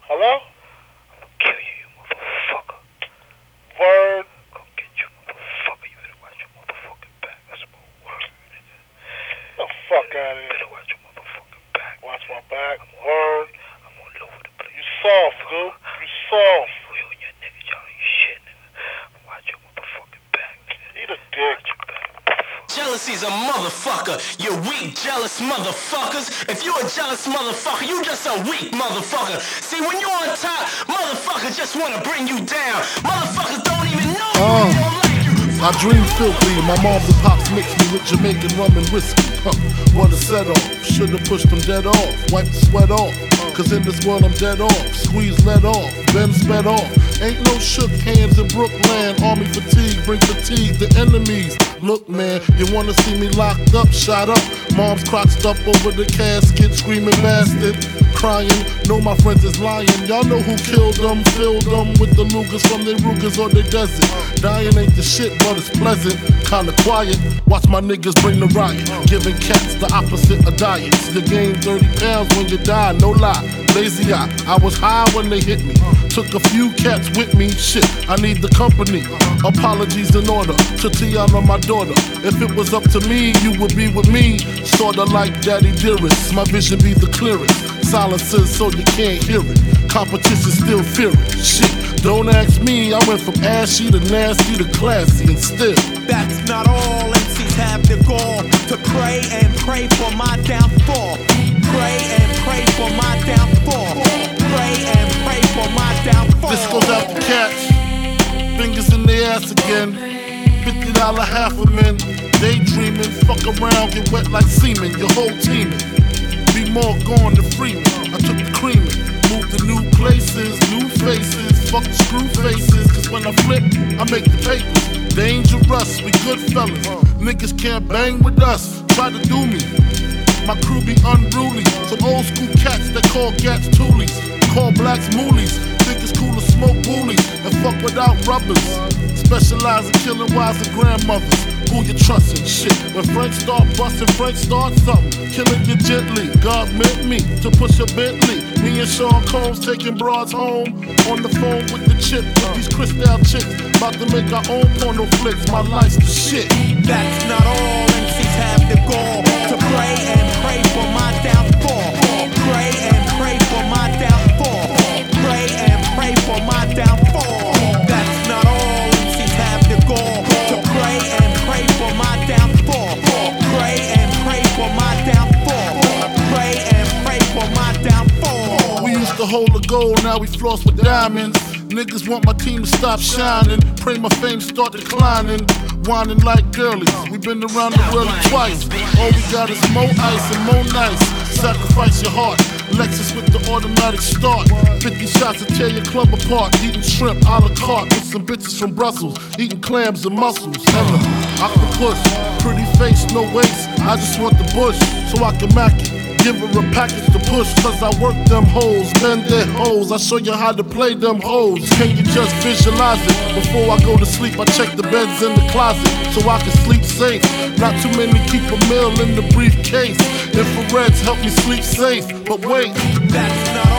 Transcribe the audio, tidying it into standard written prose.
Hello? I'ma kill you, you motherfucker. Word. Gonna get you, motherfucker. You better watch your motherfucking back. That's my word, nigga. Get the fuck out of here. Better watch your motherfucking back. Watch my back. Word. I'm all over the place. You soft, dude. You soft. You and your niggas, y'all ain't shit, nigga. Watch your motherfucking back, nigga. Eat a dick. Watch your back. Jealousy's a motherfucker, you weak, jealous motherfuckers. If you a jealous motherfucker, you just a weak motherfucker. See, when you on top, motherfuckers just wanna bring you down. Motherfuckers don't even know you, they don't like you. I dream filthy, my moms and pops mixed me with Jamaican rum and whiskey. Wanna set off, should've pushed them dead off. Wipe the sweat off, cause in this world I'm dead off. Squeeze let off, then sped off. Ain't no shook hands in Brooklyn. Army fatigue, bring fatigue to enemies. Look man, you wanna see me locked up, shot up. Mom's crotched up over the casket, screaming bastard. Crying, know my friends is lying. Y'all know who killed them, filled them with the Lugers from their Rugers or their desert. Dying ain't the shit, but it's pleasant. Kinda quiet, watch my niggas bring the riot. Giving cats the opposite of diets. You gain 30 pounds when you die, no lie. Lazy eye, I was high when they hit me. Took a few cats with me, shit, I need the company. Apologies in order to Tiana, my daughter. If it was up to me, you would be with me. Sorta like Daddy Dearest, my vision be the clearest. Silences so you can't hear it. Competition still fear it. Shit, don't ask me, I went from ashy to nasty to classy and still. That's not all. MCs have the gall to pray and pray for my downfall. Pray and pray for my downfall. Pray and pray for my downfall. This goes out to cats, fingers in their ass again. $50 half a men, daydreaming, fuck around, get wet like semen, your whole teaming. Be more gone than free me. I took the creaming, moved to new places, new faces, fuck the screw faces. Cause when I flip, I make the papers. Dangerous, we good fellas. Niggas can't bang with us, try to do me. My crew be unruly. Some old school cats that call gats toolies. Call blacks moolies. Think it's cool to smoke woolies and fuck without rubbers. Specialize in killing wives and grandmothers. Who you trustin'? Shit. When French start bustin', French start something. Killing you gently. God meant me to push a Bentley. Me and Sean Combs taking broads home. On the phone with the chip. With these crystal chicks. About to make our own porno flicks. My life's the shit. That's not all. MCs have the gall to pray and pray for my downfall. Pray and pray for my downfall. Pray and pray for my downfall. That's not all. MCs have the gall to pray and pray for my downfall. Pray and pray for my downfall. Pray and pray for my downfall. We used to hold the gold, now we floss with diamonds. Niggas want my team to stop shining. Pray my fame start declining. Whining like girlies. We been around the world twice. All we got is more ice and more nice. Sacrifice your heart. Lexus with the automatic start. 50 shots to tear your club apart. Eating shrimp a la carte with some bitches from Brussels. Eating clams and mussels. Hella octopus. Pretty face, no waist. I just want the bush so I can mack it. Give her a package to push, cause I work them hoes, bend their hoes. I show you how to play them hoes. Can you just visualize it? Before I go to sleep, I check the beds in the closet so I can sleep safe. Not too many keep a meal in the briefcase. Infrareds help me sleep safe, but wait. That's not